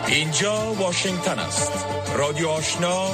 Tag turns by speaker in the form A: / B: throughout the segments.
A: اینجا واشنگتن است. رادیو آشنا،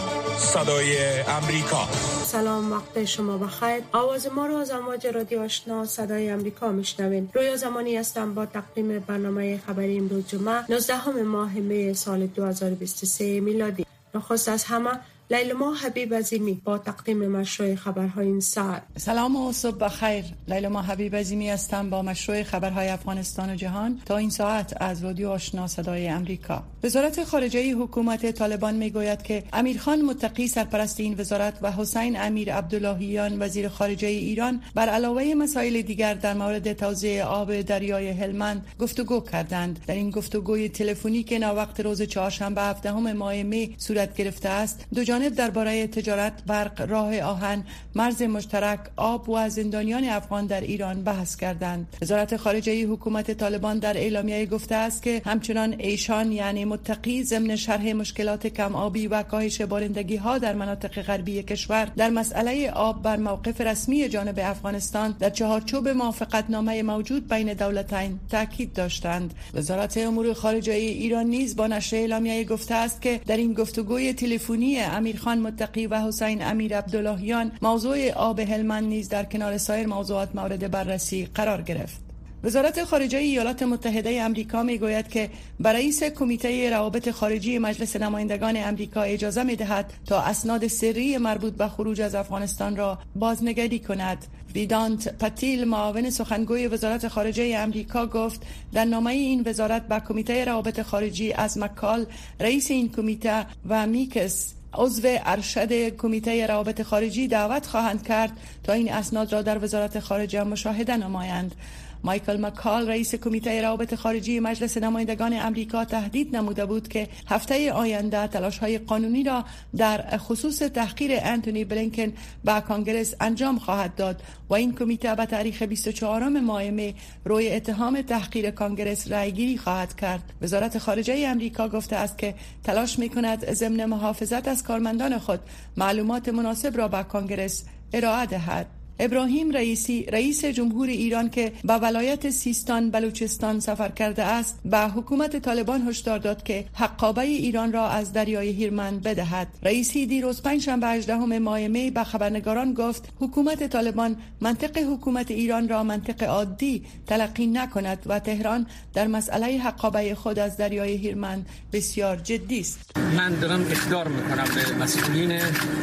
A: صدای امریکا.
B: سلام، وقت شما بخیر. آواز ما را از امواج رادیو آشنا صدای امریکا میشنوین. رویا زمانی هستم با تقدیم برنامه خبری امروز جمعه 19 ماه می سال 2023 میلادی. نخست از همه لیلما حبیب عظیمی با تقدیم مشروع خبرهای این ساعت.
C: سلام و صبح بخیر. لیلما حبیب عظیمی هستم با مشروع خبرهای افغانستان و جهان تا این ساعت از رادیو آشنا صدای امریکا. وزارت خارجه حکومت طالبان میگوید که امیرخان متقی سرپرست این وزارت و حسین امیر عبداللهیان وزیر خارجه ایران بر علاوه مسائل دیگر در مورد توزیع آب دریای هلمند گفتگو کردند. در این گفتگوی تلفنی که ناوقت روز چهارشنبه 17 ماه می صورت گرفته است، دو جانب درباره تجارت، برق، راه آهن، مرز مشترک، آب و زندانیان افغان در ایران بحث کردند. وزارت خارجه حکومت طالبان در اعلامیه گفته است که همچنان ایشان یعنی متقی ضمن شرح مشکلات کم آبی و کاهش بارندگی ها در مناطق غربی کشور در مسئله آب بر موقف رسمی جانب افغانستان در چهارچوب موافقتنامه موجود بین دولتین تاکید داشتند. وزارت امور خارجه ایران نیز با نشر اعلامیه گفته است که در این گفتگوی تلفنی امیرخان متقی و حسین امیر عبداللهیان موضوع آب هلمند نیز در کنار سایر موضوعات مورد بررسی قرار گرفت. وزارت خارجه ایالات متحده آمریکا میگوید که برای رئیس کمیته روابط خارجی مجلس نمایندگان آمریکا اجازه می‌دهد تا اسناد سری مربوط به خروج از افغانستان را بازنگری کند. ویدانت پتیل معاون سخنگوی وزارت خارجه آمریکا گفت در نامه این وزارت به کمیته روابط خارجی از مکال رئیس این کمیته و میکس عضو ارشد کمیته روابط خارجی دعوت خواهند کرد تا این اسناد را در وزارت خارجه مشاهده نمایند. مایکل مکال رئیس کمیته روابط خارجی مجلس نمایندگان آمریکا تهدید نموده بود که هفته آینده تلاش‌های قانونی را در خصوص تحقیر انتونی بلینکن به کنگره انجام خواهد داد و این کمیته به تاریخ 24 ماه می روی اتهام تحقیر کنگره رأیگیری خواهد کرد. وزارت خارجه آمریکا گفته است که تلاش می‌کند ضمن محافظت از کارمندان خود معلومات مناسب را به کنگره ارائه دهد. ابراهیم رئیسی رئیس جمهور ایران که به ولایت سیستان بلوچستان سفر کرده است به حکومت طالبان هشدار داد که حقابه ایران را از دریای هلمند بدهد. رئیسی دیروز پنجشنبه 18 ماه می به خبرنگاران گفت حکومت طالبان منطق حکومت ایران را منطق عادی تلقی نکند و تهران در مسئله حقابه خود از دریای هلمند بسیار جدی است.
D: من دارم اخطار میکنم به مسئولین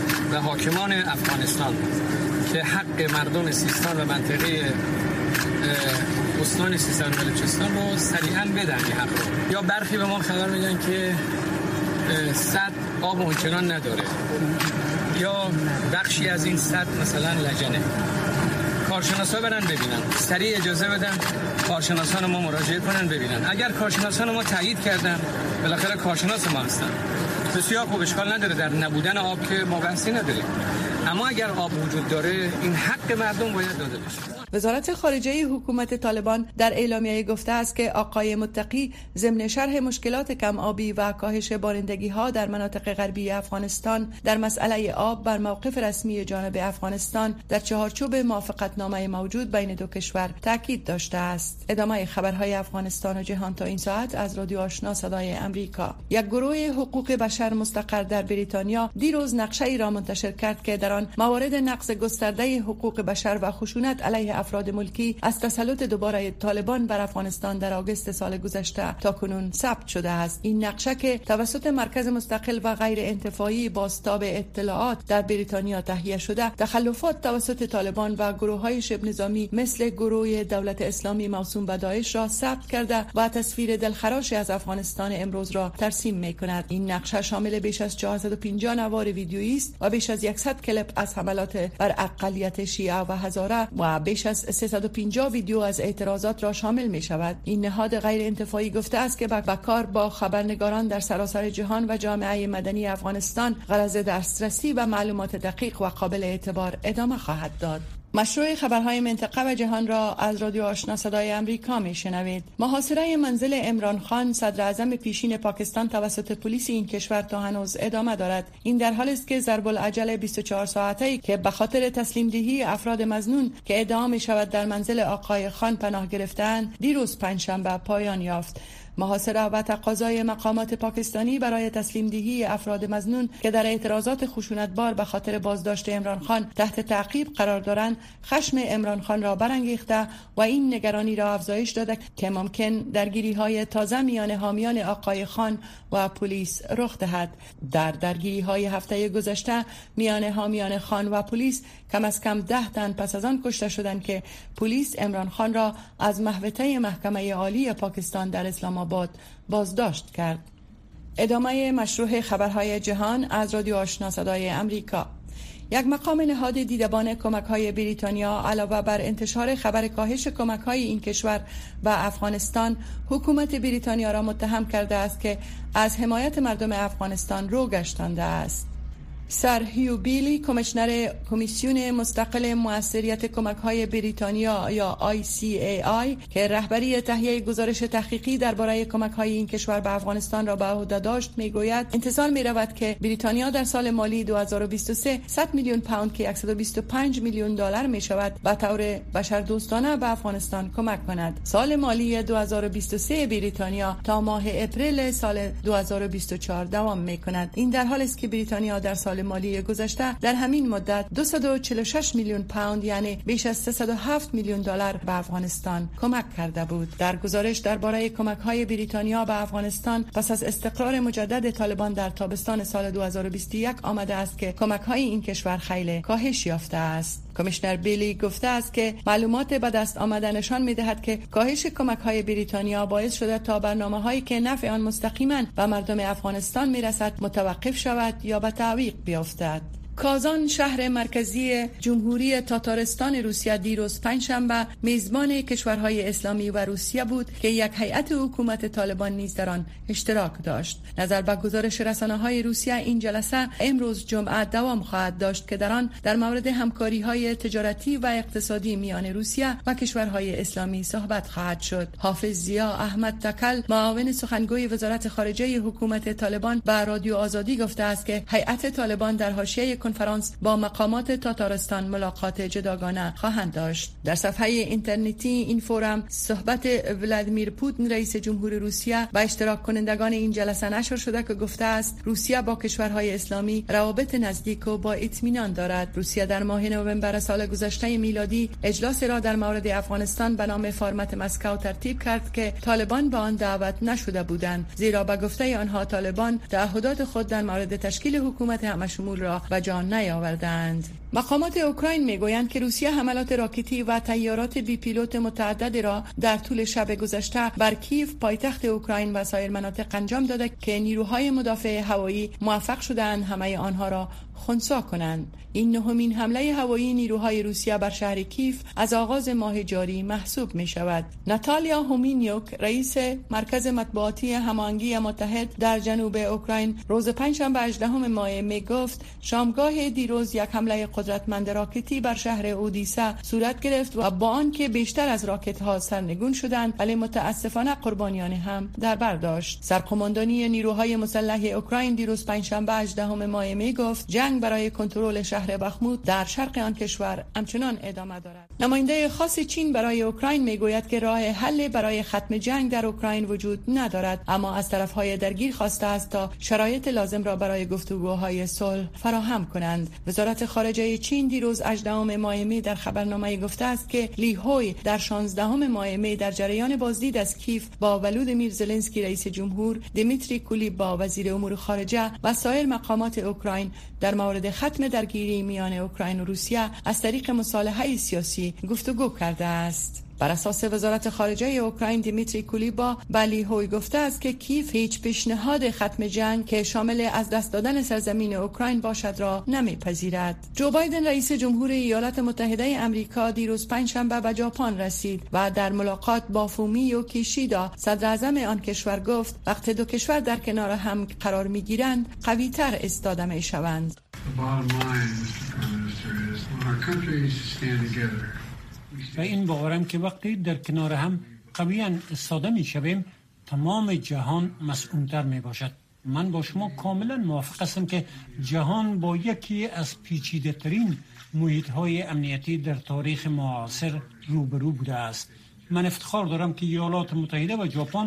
D: و حاکمان افغانستان که حق مردم سیستان و منطقه استان سیستان و بلوچستان رو سریعا بدن. حق رو. یا برخی به ما خبر میدن که سد آب اونچنان نداره یا بخشی از این سد مثلا لجنه. کارشناسا برن ببینن، سریع اجازه بدن کارشناسان ما مراجعه کنن ببینن. اگر کارشناسان ما تایید کردن، بالاخره کارشناس ما هستن، بسیار خوب، اشکال نداره، در نبودن آب که ما بحثی نداریم، اما اگر آب وجود داره این حق مردم باید داده بشه.
C: وزارت خارجه حکومت طالبان در اعلامیه گفته است که آقای متقی ضمن شرح مشکلات کم آبی و کاهش بارندگی ها در مناطق غربی افغانستان در مسئله آب بر موقف رسمی جانب افغانستان در چهارچوب موافقتنامه موجود بین دو کشور تاکید داشته است. ادامه خبرهای افغانستان و جهان تا این ساعت از رادیو آشنا صدای امریکا. یک گروه حقوق بشر مستقر در بریتانیا دیروز نقشه‌ای را منتشر کرد که در آن موارد نقض گسترده حقوق بشر و خشونت علیه افراد ملکی از تسلط دوباره طالبان بر افغانستان در آگوست سال گذشته تاکنون ثبت شده است. این نقشه که توسط مرکز مستقل و غیر انتفاعی بازتاب اطلاعات در بریتانیا تهیه شده، تخلفات توسط طالبان و گروه‌های شبه نظامی مثل گروه دولت اسلامی موسوم به داعش را ثبت کرده و تصویر دلخراشی از افغانستان امروز را ترسیم می‌کند. این نقشه شامل بیش از 450 نوار ویدیویی است و بیش از 100 کلیپ از حملات بر اقلیت شیعه و هزاره و بیش از 350 ویدیو از اعتراضات را شامل می شود. این نهاد غیر انتفاعی گفته است که به کار با خبرنگاران در سراسر جهان و جامعه مدنی افغانستان غرض دسترسی و معلومات دقیق و قابل اعتبار ادامه خواهد داد. مشروع خبرهای منطقه و جهان را از رادیو آشنا صدای امریکا میشنوید. محاصره منزل عمران خان صدر اعظم پیشین پاکستان توسط پلیس این کشور تا هنوز ادامه دارد. این در حالی است که ضرب العجل 24 ساعته‌ای که به خاطر تسلیم دهی افراد مظنون که ادعا می شود در منزل آقای خان پناه گرفتند دیروز پنجشنبه پایان یافت. محاصره و تقاضای مقامات پاکستانی برای تسلیم دهی افراد مظنون که در اعتراضات خشونتبار به خاطر بازداشت عمران خان تحت تعقیب قرار دارند خشم عمران خان را برانگیخته و این نگرانی را افزایش داده که ممکن درگیری‌های تازه میان حامیان آقای خان و پلیس رخ دهد. در درگیری‌های هفته گذشته میان حامیان خان و پلیس کم از کم 10 تن پس از آن کشته شدند که پلیس عمران خان را از محوطه محکمه عالی پاکستان در اسلام آباد بازداشت کرد. ادامه مشروع خبرهای جهان از رادیو آشنا صدای امریکا. یک مقام نهاد دیدبان کمک‌های بریتانیا علاوه بر انتشار خبر کاهش کمک‌های این کشور به افغانستان، حکومت بریتانیا را متهم کرده است که از حمایت مردم افغانستان رو گشتانده است. سر هیو بیلی، کمیشنر کمیسیون مستقل موثریت کمک‌های بریتانیا یا ICAI که رهبری تهیه گزارش تحقیقی درباره کمک‌های این کشور به افغانستان را به عهده داشت، میگوید انتظار می‌رود که بریتانیا در سال مالی 2023 100 میلیون پوند که 125 میلیون دلار می‌شود به طور بشردوستانه به افغانستان کمک کند. سال مالی 2023 بریتانیا تا ماه اپریل سال 2024 دوام می‌کند. این در حالی است که بریتانیا در سال مالی گذشته در همین مدت 246 میلیون پوند یعنی بیش از 307 میلیون دلار به افغانستان کمک کرده بود. در گزارش درباره کمک‌های بریتانیا به افغانستان پس از استقرار مجدد طالبان در تابستان سال 2021 آمده است که کمک‌های این کشور خیلی کاهش یافته است. کمیشنر بیلی گفته است که معلومات به دست آمده نشان می‌دهد که کاهش کمک‌های بریتانیا باعث شده تا برنامه‌هایی که نفع آن مستقیما به مردم افغانستان می‌رسد متوقف شود یا به تعویق بیفتد. کازان، شهر مرکزی جمهوری تاتارستان روسیه، دیروز پنجشنبه میزبان کشورهای اسلامی و روسیه بود که یک هیئت حکومت طالبان نیز در آن اشتراک داشت. نظر به گزارش رسانه‌های روسیه این جلسه امروز جمعه دوام خواهد داشت که در آن در مورد همکاری‌های تجارتی و اقتصادی میان روسیه و کشورهای اسلامی صحبت خواهد شد. حافظ ضیا احمد تکل، معاون سخنگوی وزارت خارجه حکومت طالبان، به رادیو آزادی گفته است که هیئت طالبان در حاشیه کنفرانس با مقامات تاتارستان ملاقات جداگانه خواهند داشت. در صفحه اینترنتی این فورم صحبت ولادیمیر پوتین رئیس جمهور روسیه با اشتراک کنندگان این جلسه نشر شده که گفته است روسیه با کشورهای اسلامی روابط نزدیک و با اطمینان دارد. روسیه در ماه نوامبر سال گذشته میلادی اجلاس را در مورد افغانستان به نام فرمت مسکو ترتیب کرد که طالبان به آن دعوت نشده بودند، زیرا به گفته آنها طالبان تعهدات خود در مورد تشکیل حکومت همشمول را به جان نیاوردند. مقامات اوکراین میگویند که روسیه حملات راکتی و طیارات بی پیلوت متعددی را در طول شب گذشته بر کیف، پایتخت اوکراین و سایر مناطق انجام داده که نیروهای مدافع هوایی موفق شدند همه آنها را خنثی کنند. این نهمین حمله هوایی نیروهای روسیه بر شهر کیف از آغاز ماه جاری محسوب می شود. ناتالیا هومینیوک، رئیس مرکز مطبوعاتی هماهنگی متحد در جنوب اوکراین، روز پنجشنبه 18 ماه می گفت شامگاه دیروز یک حمله قدرتمند راکتی بر شهر اودیسا صورت گرفت و با آنکه بیشتر از راکت ها سرنگون شدند ولی متاسفانه قربانیان هم در بر داشت. سرقماندانی نیروهای مسلح اوکراین دیروز پنجشنبه 18 ماه می گفت جنگ برای کنترل شهر بخمود در شرق آن کشور همچنان ادامه دارد. نماینده خاص چین برای اوکراین میگوید که راه حل برای ختم جنگ در اوکراین وجود ندارد، اما از طرفهای درگیر خواسته است تا شرایط لازم را برای گفتگوهای صلح فراهم کنند. وزارت خارجه چین دیروز 18 ماه می در خبرنامه گفته است که لی هوی در 16 ماه می در جریان بازدید از کیف با ولودیمیر زلنسکی رئیس جمهور، دیمیتری کولیبا وزیر امور خارجه و سایر مقامات اوکراین در مورد ختم درگیری میان اوکراین و روسیه از طریق مصالحه سیاسی گفتگو کرده است. بر اساس وزارت خارجه اوکراین، دیمیتری کولیبا به لی هوی گفته است که کیف هیچ پیشنهاد ختم جنگ که شامل از دست دادن سرزمین اوکراین باشد را نمیپذیرد. جو بایدن رئیس جمهور ایالات متحده آمریکا دیروز پنجشنبه به ژاپن رسید و در ملاقات با فومیو کیشیدا صدر اعظم آن کشور گفت وقتی دو کشور در کنار هم قرار میگیرند قوی‌تر ایستاده میشوند.
E: و این باورم که وقتی در کنار هم قویاً ایستاده می شویم تمام جهان مسئول‌تر می باشد. من با شما کاملا موافق هستم که جهان با یکی از پیچیده ترین محیط های امنیتی در تاریخ معاصر روبرو بوده است. من افتخار دارم که ایالات متحده و ژاپن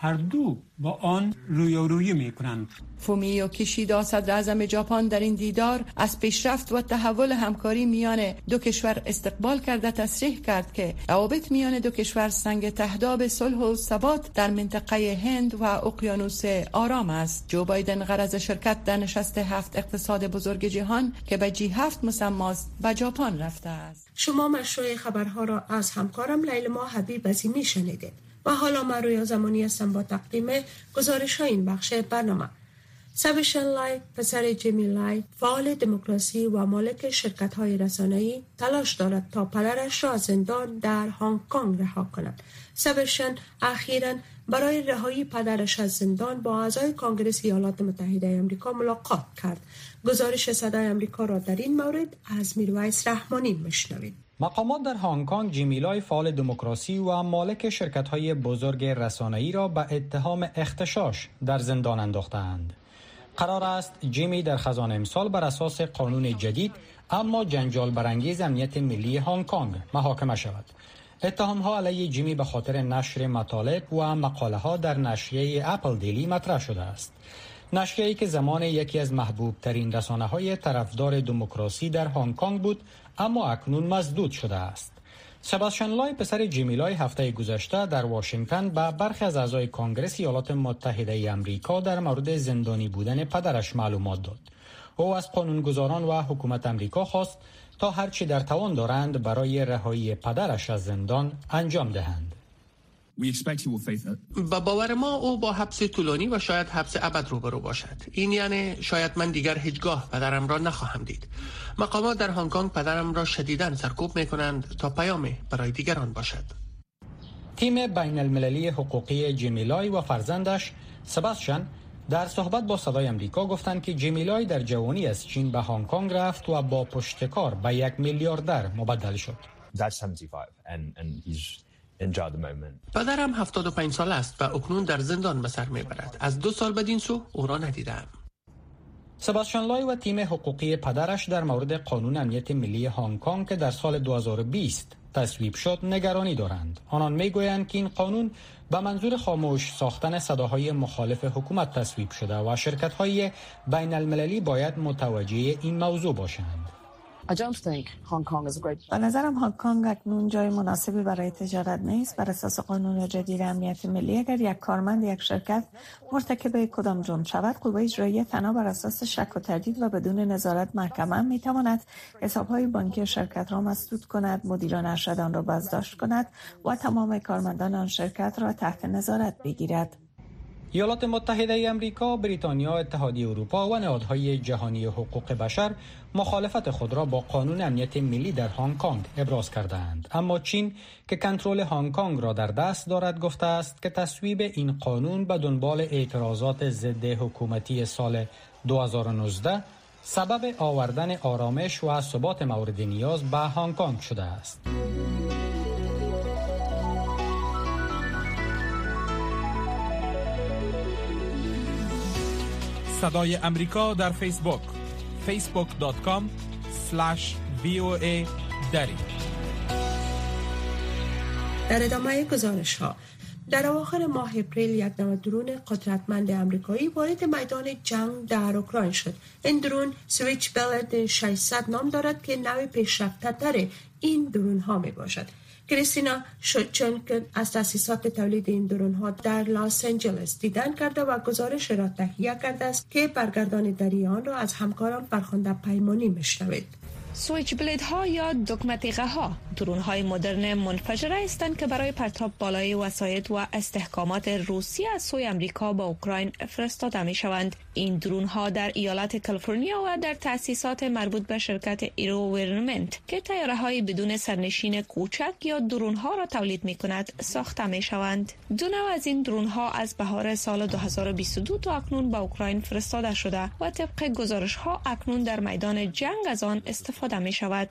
E: هر دو با آن رویارویی می‌کنند.
C: فومیو کیشیدا صدر اعظم ژاپن در این دیدار از پیشرفت و تحول همکاری میان دو کشور استقبال کرده تصریح کرد که روابط میان دو کشور سنگ تهداب صلح و ثبات در منطقه هند و اقیانوس آرام است. جو بایدن غرض شرکت در نشست 7 اقتصاد بزرگ جهان که به G7 مسماست به ژاپن رفته است.
B: شما مشروع خبرها را از همکارم لیلما حبیب عظیمی شنیدید و حالا من رویا زمانی هستم با تقدیم گزارش های این بخش برنامه. سبشن لای، پسر جیمی لای، فعال دموکراسی و مالک شرکت‌های رسانه‌ای تلاش دارد تا پدرش را از زندان در هنگ کنگ رها کند. سبشن اخیراً برای رهایی پدرش از زندان با اعضای کنگره ایالات متحده آمریکا ملاقات کرد. گزارش صدای آمریکا را در این مورد از میرویس رحمانی میشنوید.
F: مقامات در هنگ کنگ جیمی لای فعال دموکراسی و مالک شرکت‌های بزرگ رسانه‌ای را به اتهام اغتشاش در زندان انداختند. قرار است جیمی در خزان امسال بر اساس قانون جدید اما جنجال برانگیز امنیت ملی هنگ کنگ محاکمه شود. اتهام‌ها علیه جیمی به خاطر نشر مطالب و مقاله‌ها در نشریه اپل دیلی مطرح شده است. نشریه‌ای که زمان یکی از محبوب ترین رسانه‌های طرفدار دموکراسی در هنگ کنگ بود اما اکنون مسدود شده است. سباشن لای پسر جیمی لای هفته گذشته در واشنگتن به برخی از اعضای کنگره ایالات متحده آمریکا در مورد زندانی بودن پدرش معلومات داد. او از قانونگذاران و حکومت آمریکا خواست تا هرچی در توان دارند برای رهایی پدرش از زندان انجام دهند.
G: با باور ما او با حبس طولانی و شاید حبس ابد روبرو باشد. این یعنی شاید من دیگر هیچگاه پدرم را نخواهم دید. مقامات در هنگ کنگ پدرم را شدیداً سرکوب می‌کنند تا پیامی برای دیگران باشد.
F: تیم بین المللی حقوقی جیمی لای و فرزندش سباشن در صحبت با صدای آمریکا گفتند که جیمی لای در جوانی از چین به هنگ کنگ رفت و با پشتکار به 1 میلیاردر مبدل شد.
G: پدرم 75 سال است و اکنون در زندان به سر میبرد. از 2 سال بدین سو او را ندیدم.
F: سباشن لای و تیم حقوقی پدرش در مورد قانون امنیت ملی هنگ کنگ که در سال 2020 تصویب شد نگرانی دارند. آنان میگویند که این قانون به منظور خاموش ساختن صداهای مخالف حکومت تصویب شده و شرکت‌های بین المللی باید متوجه این موضوع باشند.
H: به نظرم هنگ کنگ اکنون جای مناسبی برای تجارت نیست. بر اساس قانون جدید امنیت ملی اگر یک کارمند یک شرکت مرتکب کدام جرم شود، قوه اجراییه تنها بر اساس شک و تردید و بدون نظارت محکمه میتواند حسابهای بانکی شرکت را مسدود کند، مدیران ارشد آن را بازداشت کند و تمام کارمندان آن شرکت را تحت نظارت بگیرد.
F: ایالات متحده آمریکا، بریتانیا، اتحادیه اروپا و نهادهای جهانی حقوق بشر مخالفت خود را با قانون امنیت ملی در هنگ کنگ ابراز کردند. اما چین که کنترل هنگ کنگ را در دست دارد گفته است که تصویب این قانون به دنبال اعتراضات ضد حکومتی سال 2019 سبب آوردن آرامش و ثبات مورد نیاز به هنگ کنگ شده است.
A: صدای امریکا در فیسبوک facebook.com/VOA دری.
B: در ادامه گزارش ها، در اواخر ماه اپریل یک نوع درون قدرتمند آمریکایی وارد میدان جنگ در اوکراین شد. این درون سویچ بلد 600 نام دارد که نوع پیشرفته تر این درون ها می باشد. کریستینا شوچنکن از تأسیسات تولید این درون ها در لاس آنجلس دیدن کرده و گزارش را تهیه کرده است که برگردان دریان را از همکاران فرخنده پیمانی میشنوید.
I: سویچ بلید ها یا دکمه تیغه ها درون های مدرن منفجره هستند که برای پرتاب بالای وسایط و استحکامات روسیه از سوی امریکا با اوکراین فرستاده می شوند. این درون ها در ایالت کالیفرنیا و در تأسیسات مربوط به شرکت ایروورنمنت که طیاره های بدون سرنشین کوچک یا درون ها را تولید می کند ساخته می شوند. دو نوع از این درون ها از بهار سال 2022 تا اکنون به اوکراین فرستاده شده و طبق گزارش ها اکنون در میدان جنگ از آن استفاده می شود.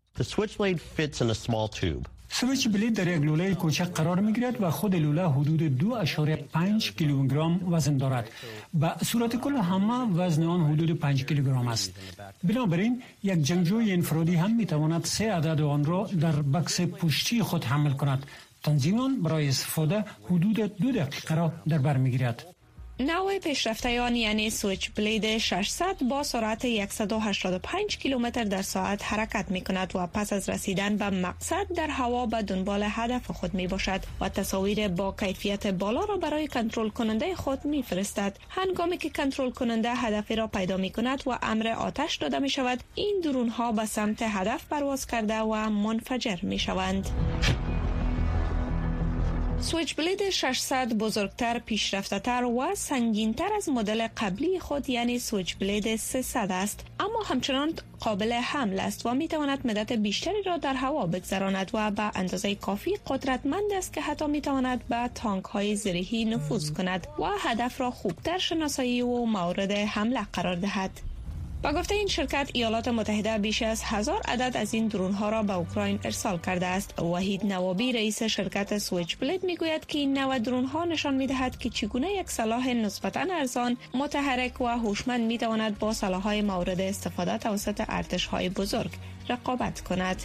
E: سویچ بلید در یک لوله کوچک قرار می گیرد و خود لوله حدود 2.5 کیلوگرم وزن دارد. به صورت کل همه وزن آن حدود 5 کیلوگرم است. بنابراین یک جنگجوی انفرادی هم می تواند 3 عدد آن را در بکس پشتی خود حمل کند. تنظیم برای استفاده حدود 2 دقیقه را در بر میگیرد.
I: نوع پیشرفته آن یعنی سویچ بلید 600 با سرعت 185 کیلومتر در ساعت حرکت می کند و پس از رسیدن به مقصد در هوا به دنبال هدف خود می باشد و تصاویر با کیفیت بالا را برای کنترل کننده خود می فرستد. هنگامی که کنترل کننده هدفی را پیدا می کند و امر آتش داده می شود، این درون ها به سمت هدف پرواز کرده و منفجر می شوند. سویچ بلید 600 بزرگتر، پیشرفته‌تر و سنگین‌تر از مدل قبلی خود یعنی سویچ بلید 300 است، اما همچنان قابل حمل است و می‌تواند مدت بیشتری را در هوا بگذراند و به اندازه کافی قدرتمند است که حتی می‌تواند به تانک‌های زرهی نفوذ کند و هدف را خوبتر شناسایی و مورد حمله قرار دهد. با گفته این شرکت، ایالات متحده بیش از 1000 عدد از این درون‌ها را به اوکراین ارسال کرده است. وحید نوابی رئیس شرکت سویچ بلید میگوید که این نوع درون‌ها نشان می‌دهد که چگونه یک سلاح نسبتاً ارزان، متحرک و هوشمند می‌تواند با سلاح‌های مورد استفاده توسط ارتش‌های بزرگ رقابت کند.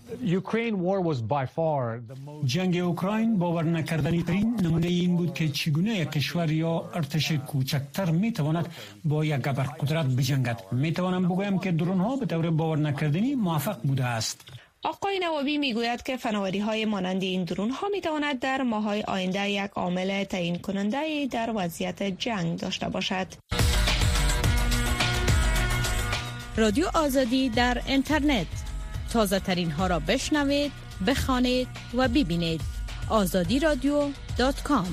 E: جنگ اوکراین باور نکردنی ترین نمونه این بود که چگونه یک کشور یا ارتش کوچکتر میتواند با یک ابرقدرت بجنگد. میتوانم بگویم که درونها به طور باور نکردنی موفق بوده است.
I: آقای نوابی میگوید که فناوری‌های مانند این درون‌ها میتواند در ماه‌های آینده یک عامل تعیین کننده در وضعیت جنگ داشته باشد.
J: رادیو آزادی در اینترنت، تازه ترین ها را بشنوید، بخوانید و ببینید. azadiradio.com.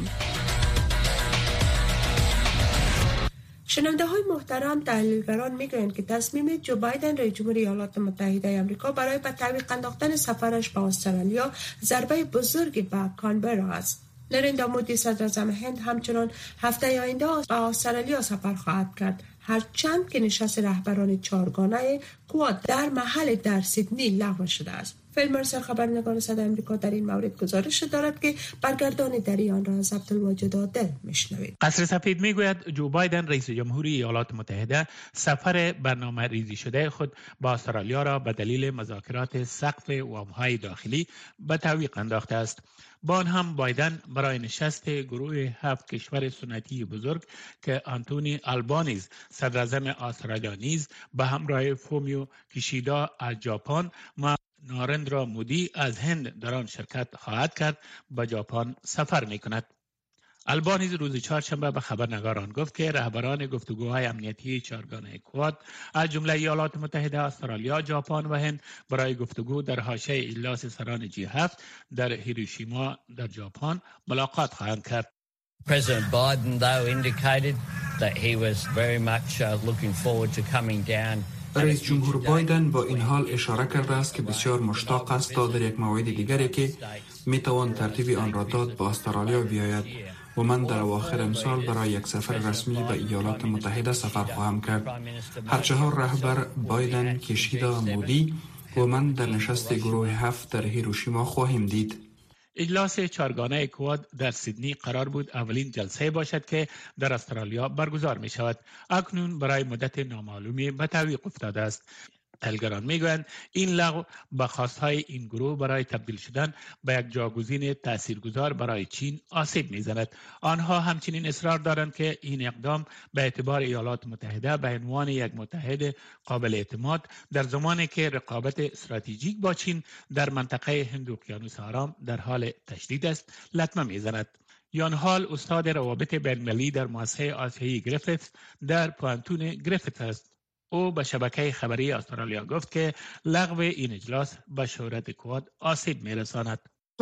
B: شنونده های محترم، تحلیلگران میگویند که تصمیم جو بایدن رئیس جمهور ایالات متحده آمریکا برای به تعویق انداختن سفرش به استرالیا ضربه بزرگی به کانبرا است. نریندرا مودی صدراعظم هند همچنان هفته آینده به استرالیا سفر خواهد کرد، هرچند که نشست رهبران چهارگانه کواد در محل در سیدنی لغو شده است. فیل مرسل، خبرنگار صدای آمریکا، در این مورد گزارش دارد که برگردان دری آن را از عبدالواجد عادل میشنوید.
G: قصر سفید میگوید جو بایدن رئیس جمهوری ایالات متحده سفر برنامه ریزی شده خود با استرالیا را به دلیل مذاکرات سقف وام‌های داخلی به تعویق انداخته است. با آن هم بایدن برای نشست گروه 7 کشور سنتی بزرگ که آنتونی آلبانیز صدراعظم استرالیا نیز به همراه فومیو کیشیدا از ژاپن و نارندرا مودی از هند در آن شرکت خواهد کرد به ژاپن سفر می‌کند. آلبانیز روز چهارشنبه به خبرنگاران گفت که رهبران گفتگوهای امنیتی چهارگانه کواد از جمله ایالات متحده، استرالیا، ژاپن و هند برای گفتگو در حاشیه اجلاس سران G7 در هیروشیما در ژاپن ملاقات خواهند کرد.
K: President Biden though indicated that he was very much looking forward to coming down.
L: رئیس جمهور بایدن با این حال اشاره کرده است که بسیار مشتاق است تا در یک موعد دیگری که میتوان ترتیب آن را داد با استرالیا بیاید و من در اواخر امسال برای یک سفر رسمی به ایالات متحده سفر خواهم کرد. هر چهار رهبر بایدن، کیشیدا، مودی و من در نشست گروه 7 در هیروشیما خواهیم دید.
G: اجلاس چهارگانه کواد در سیدنی قرار بود اولین جلسه باشد که در استرالیا برگزار می شود. اکنون برای مدت نامعلومی به تعویق افتاده است. تحلیلگران میگویند این لغو به خواستهای این گروه برای تبدیل شدن به یک جاگزین تاثیرگذار برای چین آسیب میزند. آنها همچنین اصرار دارند که این اقدام به اعتبار ایالات متحده به عنوان یک متحد قابل اعتماد در زمانی که رقابت استراتژیک با چین در منطقه هند اقیانوس آرام در حال تشدید است لطمه میزند. یان حال استاد روابط بین‌المللی در مؤسسه آسیایی گریفیث در پوانتون گریفیث است. او به شبکه خبری استرالیا گفت که لغو این اجلاس به شهرت کواد آسیب می‌رساند.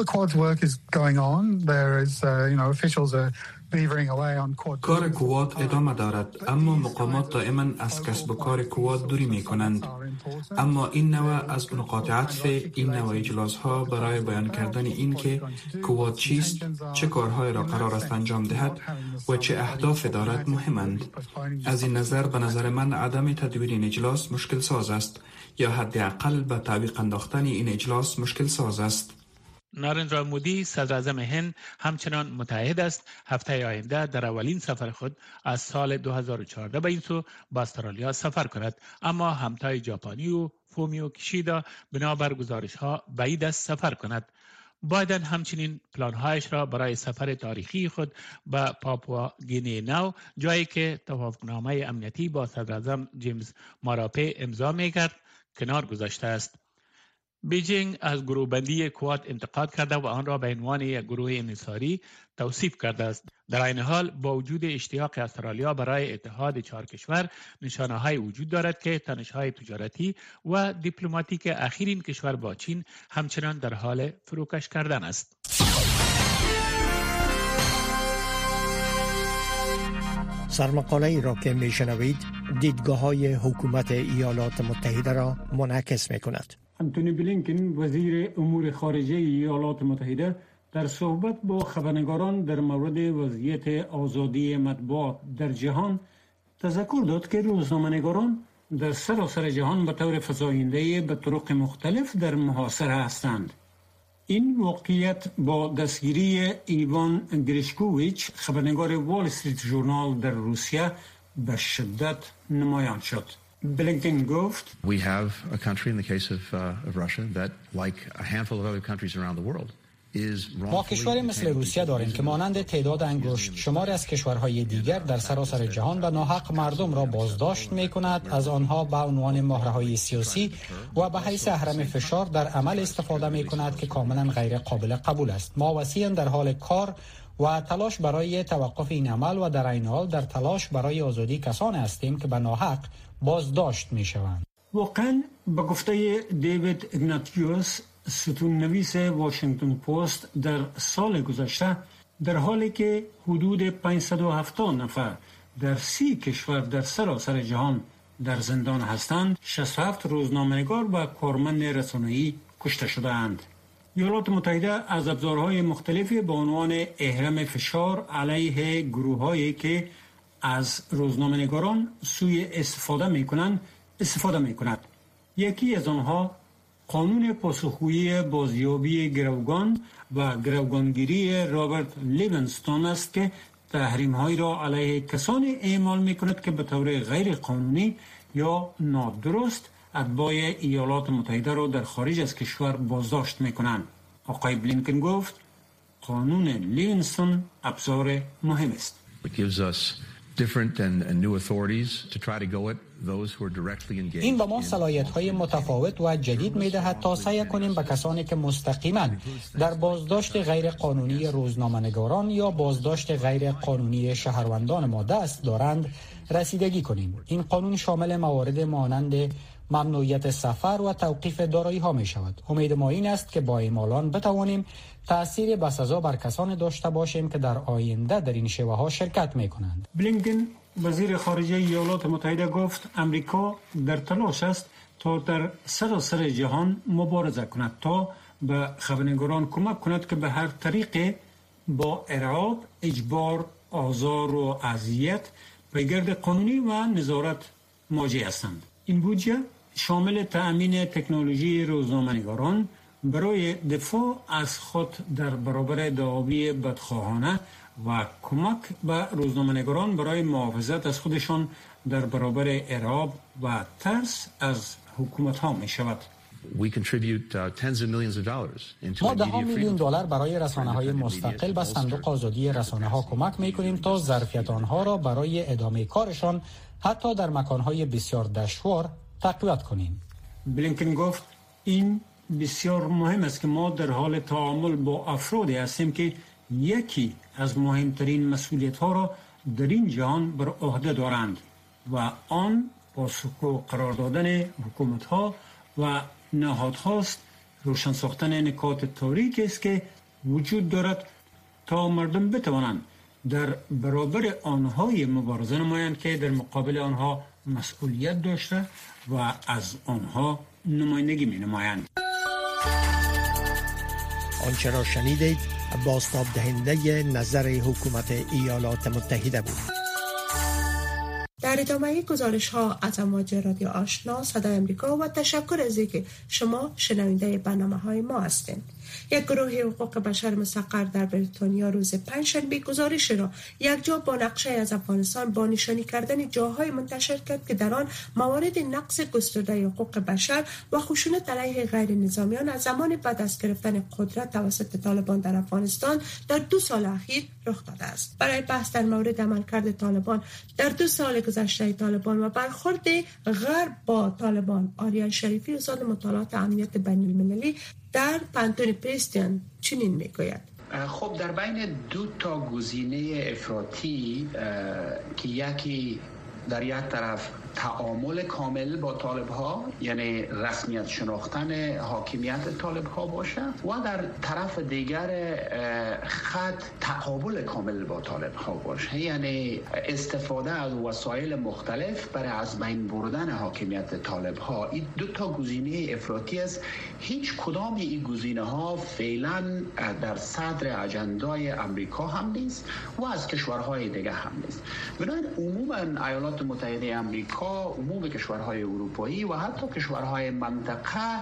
L: کار کواد ادامه دارد، اما مقامات دائما از کسب و کار کواد دوری می کنند. اما این نوع از نقاط عطف این نوع اجلاس ها برای بیان کردن این که کواد چیست، چه کارهای را قرار است انجام دهد و چه اهداف دارد مهمند. از این نظر به نظر من عدم تدوین این اجلاس مشکل ساز است، یا حداقل به تعویق انداختن این اجلاس مشکل ساز است.
G: نارندرا مودی صدراعظم هند همچنان متعهد است هفته آینده در اولین سفر خود از سال 2014 به این سو به استرالیا سفر کند، اما همتای ژاپنی و فومیو کیشیدا بنابر گزارش‌ها بعید است سفر کند.
M: بایدن همچنین پلان‌هایش را برای سفر تاریخی خود به پاپوا گینی نو، جایی که توافقنامه امنیتی با صدراعظم جیمز ماراپی امضا می‌کرد، کنار گذاشته است. بیجینگ از گروه‌بندی کواد انتقاد کرده و آن را به عنوان یک گروه انحصاری توصیف کرده است. در این حال با وجود اشتیاق استرالیا برای اتحاد چهار کشور، نشانه‌های وجود دارد که تنش‌های تجارتی و دیپلماتیک اخیر این کشور با چین همچنان در حال فروکش کردن است.
N: سرمقاله ای را که میشنوید دیدگاه‌های حکومت ایالات متحده را منعکس می‌کند.
E: انتونی بلینکن وزیر امور خارجه ایالات متحده در صحبت با خبرنگاران در مورد وضعیت آزادی مطبوعات در جهان تذکر داد که روزنامه‌نگاران در سراسر جهان به طور فزاینده به طرق مختلف در محاصره هستند. این واقعیت با دستگیری ایوان گریشکوویچ خبرنگار وال استریت ژورنال در روسیه به شدت نمایان شد. بلینکن گفت
O: We have a country in the case of Russia that like a handful of other countries around the world
F: ما کشوری مثل روسیه داریم که مانند تعداد انگشت شماری از کشورهای دیگر در سراسر جهان به ناحق مردم را بازداشت می کند، از آنها به عنوان مهره‌های سیاسی و به حیث اهرم فشار در عمل استفاده می کند که کاملا غیر قابل قبول است. ما وسیعاً در حال کار و تلاش برای توقف این عمل و در این حال در تلاش برای آزادی کسانی هستیم که به ناحق بازداشت می شوند.
E: واقعاً به گفته دیوید اگناتیوس، ستون نویس واشنگتن پست، در سال گذشته در حالی که حدود 570 نفر در 30 کشور در سراسر جهان در زندان هستند، 67 روزنامه‌نگار و کارمند رسانه‌ای کشته شده‌اند. ایالات متحده از ابزارهای مختلفی به عنوان اهرم فشار علیه گروه‌هایی که از روزنامه‌نگاران سوء استفاده می‌کند. یکی از آنها قانون پاسخگویی بازیابی گروگان و گروگانگیری رابرت لیوینستون است که تحریم‌هایی را علیه کسانی اعمال می‌کند که به طور غیر قانونی یا نادرست اتباع ایالات متحده را در خارج از کشور بازداشت می‌کنند. آقای بلینکن گفت قانون لیوینستون ابزار مهم است.
F: این به ما صلاحیت‌های متفاوت و جدید می‌دهد تا سعی کنیم به کسانی که مستقیما در بازداشت غیر قانونی روزنامه‌نگاران یا بازداشت غیر قانونی شهروندان ما دست دارند رسیدگی کنیم. این قانون شامل موارد مانند ممنوعیت سفر و توقیف دارایی‌ها می‌شود. امید ما این است که با اعمالان بتوانیم تأثیر بسزا بر کسانی داشته باشیم که در آینده در این شیوه‌ها شرکت می‌کنند.
E: بلینکن وزیر خارجه ایالات متحده گفت امریکا در تلاش است تا در سراسر جهان مبارزه کند تا به خبرنگاران کمک کند که به هر طریق با ارعاب، اجبار، آزار و اذیت پیگرد قانونی و نظارت مواجه هستند. این بودجه شامل تأمین تکنولوژی روزنامه‌نگاران برای دفاع از خود در برابر دعاوی بدخواهانه و کمک به روزنامه‌نگاران برای محافظت از خودشان در برابر ارعاب و ترس از حکومت‌ها می شود.
F: ما $10 میلیون برای رسانه‌های مستقل به صندوق آزادی رسانه‌ها کمک می‌کنیم تا ظرفیت آنها را برای ادامه کارشان حتی در مکان‌های بسیار دشوار تقویت کنیم.
E: بلینکن گفت این بسیار مهم است که ما در حال تعامل با افرادی هستیم که یکی از مهمترین مسئولیت‌ها را در این جهان بر عهده دارند و آن پاسخگو قرار دادن حکومت‌ها و نهادهاست، روشن ساختن نکات تاریکی است که وجود دارد تا مردم بتوانند در برابر آنهای مبارزه نمایند که در مقابل آنها مسئولیت داشته و از آنها نمایندگی می نمایند.
N: آنچه را شنیدید بازتاب دهنده نظر حکومت ایالات متحده بود.
B: در ادامه گزارش ها از امواج رادیو آشنا صدای امریکا و تشکر از اینکه شما شنونده برنامه های ما هستید. یک گروه حقوق بشر مستقر در بریتانیا روز پنجشنبه گزارش را یکجا با نقشه از افغانستان با نشانی کردن جاهای منتشر کرد که در آن موارد نقض گسترده حقوق بشر و خشونت علیه غیر نظامیان از زمان بعد از گرفتن قدرت توسط طالبان در افغانستان در 2 سال اخیر رخ داده است. برای بحث در مورد عملکرد طالبان در 2 سال گذشته طالبان و برخورد غرب با طالبان، آریا شریفی استاد مطالعات امنیت بین المللی در پانتون پرستین چنین میگوید:
P: خب در بین 2 تا گزینه افراطی که یکی در یک طرف تعامل کامل با طالب ها، یعنی رسمیت شناختن حاکمیت طالب ها باشه، و در طرف دیگر خط تقابل کامل با طالب ها باشه، یعنی استفاده از وسایل مختلف برای از بین بردن حاکمیت طالب ها. این 2 تا گزینه افراطی است. هیچ کدام این گزینه ها فعلا در صدر اجندای امریکا هم نیست و از کشورهای دیگه هم نیست. بنابراین عموما ایالات متحده امریکا، عموم کشورهای اروپایی و حتی کشورهای منطقه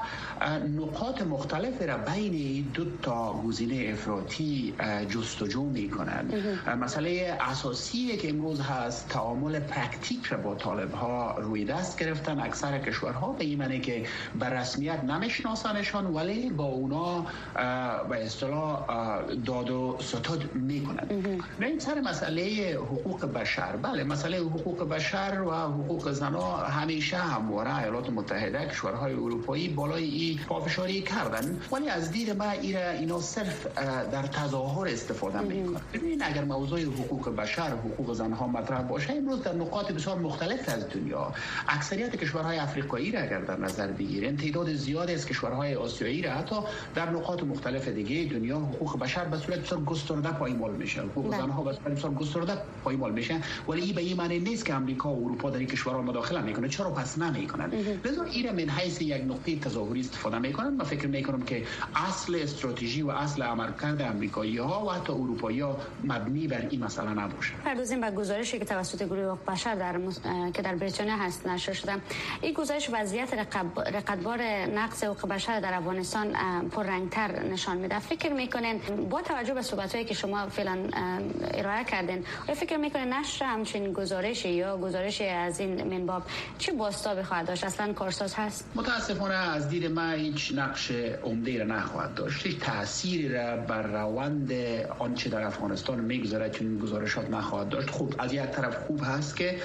P: نقاط مختلفی را بین 2 تا گزینه افراطی جستجو می‌کنند. مسئله اساسی که امروز هست تعامل پرکتیک را با طالب ها روی دست گرفتن. اکثر کشورها به این معنی که به رسمیت نمیشناسنشان ولی با اونا به اصطلاح داد و ستد میکنند. این سر مسئله حقوق بشر، بله مسئله حقوق بشر و حقوق زنها همیشه همواره ایالات متحده کشورهای اروپایی بالای این پافشاری کردن، ولی از دید من اینا صرف در تظاهر استفاده میکنن. ببینید اگر موضوع حقوق بشر، حقوق زنها مطرح باشه، امروز در نقاط بسیار مختلف از دنیا، اکثریت کشورهای آفریقایی را اگر در نظر بگیریم، تعداد زیادی از کشورهای آسیایی را حتی در نقاط مختلف دیگه دنیا حقوق بشر به صورت بسیار گسترده پایمال میشه، حقوق زنها به صورت بسیار گسترده پایمال میشه، ولی این به این معنی نیست که امریکا و اروپا در این کشورها مداخله میکنه. چرا پس نمیکنن؟ لذا این من حیث یک نقطه تظاهری استفاده میکنن. من فکر میکنم که اصل استراتژی و اصل عملکرد امریکایی ها و حتی اروپایی ها مبنی بر این مسئله نباشه.
Q: پردازیم به گزارشی که توسط گروه حقوق بشر که در بریتانیا هست نشر شده. این گزارش وضعیت رقابتبار نقض حقوق بشر در افغانستان پررنگتر نشان میده. فکر میکنین با توجه به صحبتایی که شما فعلا ارائه کردین، فکر میکنین نشر همچین گزارشی یا گزارشی از این منباب چه بازتابی خواهد داشت؟ اصلا کارساز هست؟
P: متاسفانه از دید من هیچ نقش عمده را نخواهد داشت. هیچ تأثیری را بر روند آنچه در افغانستان میگذره چون گزارشات نخواهد داشت. خوب از یک طرف خوب هست که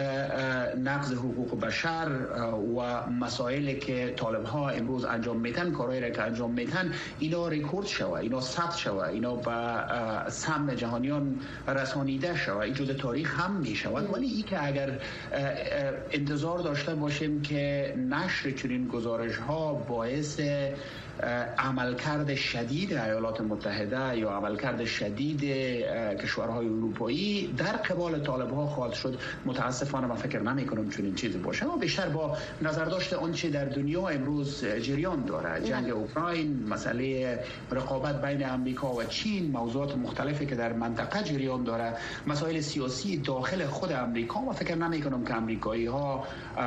P: نقض حقوق بشر و مسائلی که طالب ها امروز انجام میتن، کارهایی را که انجام میتن، اینا رکورد شوه، اینا ثبت شوه، اینا به سمع جهانیان رسانیده شوه، این جزء تاریخ هم میشود. ولی این که اگر انتظار داشته باشیم که نشر چنین گزارش ها باعث عملکرد شدید ایالات متحده یا عملکرد شدید کشورهای اروپایی در قبال طالب ها خواهد شد، متاسفانه من فکر نمی کنم چنین چیزی باشه. اما بیشتر با نظر داشته آنچه در دنیا امروز جریان داره، جنگ اوکراین، مسئله رقابت بین امریکا و چین، موضوعات مختلفی که در منطقه جریان داره، مسائل سیاسی داخل خود امریکا، و فکر نمی کنم که امریکایی ها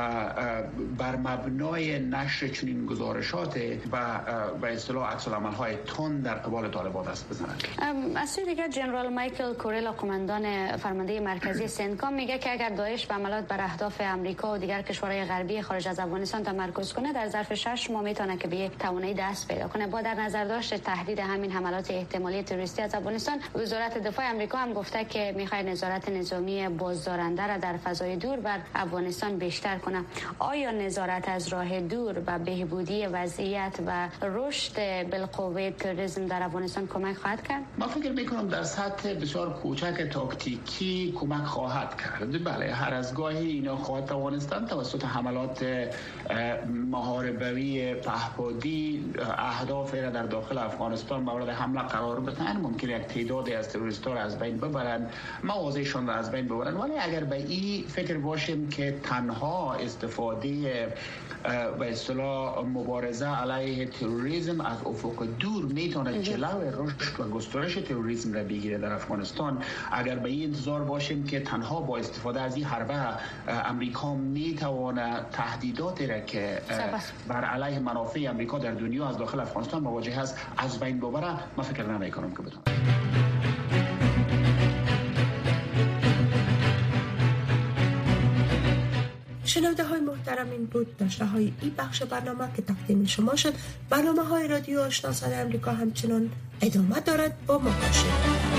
P: بر مبنای نشر چنین گزارشات و به اصطلاح عکس‌العمل‌های تند در قبال طالبان دست بزنند.
Q: از سوی دیگر جنرال مایکل کوریلا، قماندان فرمانده مرکزی سنتکام، میگه که اگر داعش به عملیات بر اهداف امریکا و دیگر کشورهای غربی خارج از افغانستان تمرکز کنه، در ظرف 6 ماه میتونه که به توانایی دست پیدا کنه. با در نظر داشت تهدید همین حملات احتمالی تروریستی از افغانستان، وزارت دفاع امریکا هم گفته که میخواد نظارت نظامی بازدارنده را در فضای دور بر افغانستان بیشتر کنه. آیا نظارت از راه دور و بهبودی وضعیت و رشد بالقوه تروریسم در افغانستان کمک خواهد کرد؟
P: من فکر میکنم در سطح بسیار کوچک تاکتیکی کمک خواهد کرد. بله، هر از گاهی اینا خواهد توانستند توسط حملات محاربوی پهپادی اهداف را در داخل افغانستان مورد حمله قرار بدن. ممکنه یک تعدادی از تروریست‌ها را از بین ببرن، مواضعشان را از بین ببرن، ولی اگر به این فکر باشیم که تنها استفاده به اصطلاح مبارزه علیه تروریسم از افق دور میتونه جلو رشد و گسترش تروریسم را بگیره در افغانستان. اگر به این انتظار باشیم که تنها با استفاده از این حربه امریکا میتونه تهدیداتی را که بر علیه منافع امریکا در دنیا از داخل افغانستان مواجه است از بین ببره، من فکر نمی‌کنم که بتونه.
B: شنونده های محترم، این بود نشره های این بخش برنامه که تقدیم شما شد. برنامه های رادیو آشنا صدای امریکا همچنان ادامه دارد، با ما باشید.